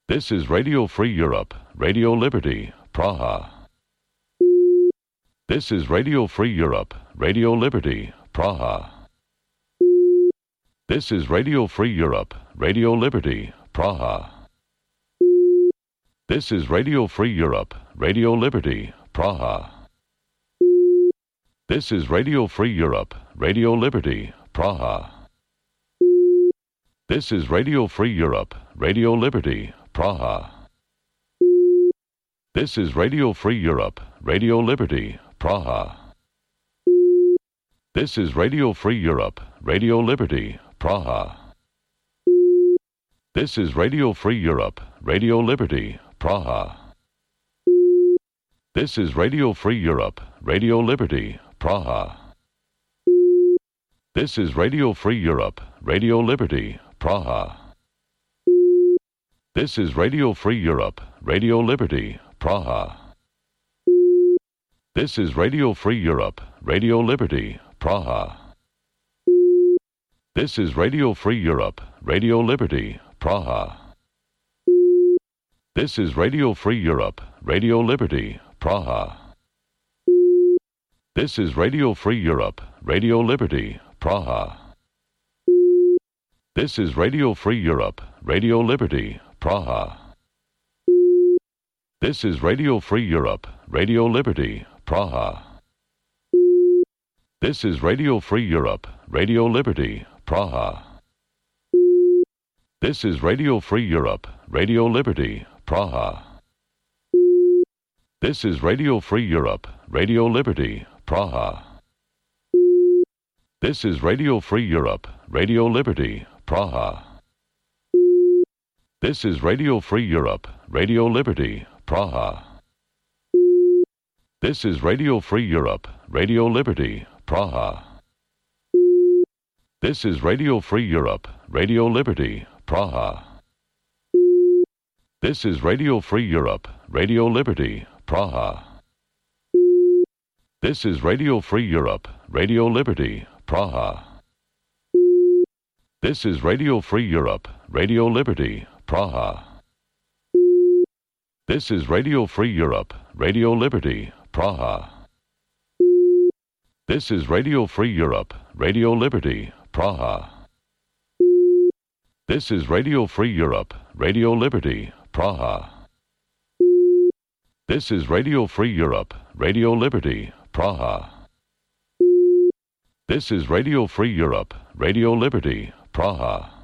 This is Radio Free Europe, Radio Liberty, Praha. This is Radio Free Europe, Radio Liberty, Praha. This is Radio Free Europe, Radio Liberty, Praha. This is Radio Free Europe, Radio Liberty, Praha. This is Radio Free Europe, Radio Liberty, Praha. This is Radio Free Europe, Radio Liberty, Praha. This is Radio Free Europe, Radio Liberty, Praha. This is Radio Free Europe, Radio Liberty, Praha. This is Radio Free Europe, Radio Liberty, Praha. This is Radio Free Europe, Radio Liberty, Praha. This is Radio Free Europe, Radio Liberty, Praha. This is Radio Free Europe, Radio Liberty, Praha. This is Radio Free Europe, Radio Liberty, Praha. This is Radio Free Europe, Radio Liberty, Praha. This is Radio Free Europe, Radio Liberty, Praha. This is Radio Free Europe, Radio Liberty, Praha. This is Radio Free Europe, Radio Liberty, Praha. This is Radio Free Europe, Radio Liberty, Praha. This is Radio Free Europe, Radio Liberty, Praha. This is Radio Free Europe, Radio Liberty, Praha. This is Radio Free Europe, Radio Liberty, Praha. This is Radio Free Europe, Radio Liberty, Praha. This is Radio Free Europe, Radio Liberty, Praha. This is Radio Free Europe, Radio Liberty, Praha. This is Radio Free Europe, Radio Liberty, Praha. This is Radio Free Europe, Radio Liberty, Praha. This is Radio Free Europe, Radio Liberty, Praha. This is Radio Free Europe, Radio Liberty, Praha. This is Radio Free Europe, Radio Liberty, Praha. This is Radio Free Europe, Radio Liberty, Praha. This is Radio Free Europe, Radio Liberty, Praha. This is Radio Free Europe, Radio Liberty, Praha. This is Radio Free Europe, Radio Liberty, Praha.